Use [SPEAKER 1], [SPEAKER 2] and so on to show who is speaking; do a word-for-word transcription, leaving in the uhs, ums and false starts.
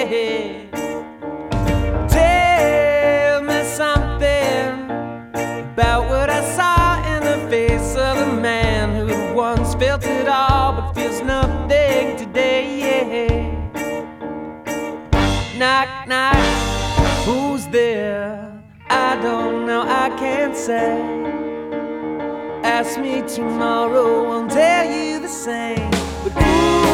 [SPEAKER 1] yeah. Tell me something about what I saw in the face of the man who once felt it all but feels nothing today, yeah. Knock, knock, who's there? I don't know, I can't say. Ask me tomorrow, I'll tell you the same. But ooh,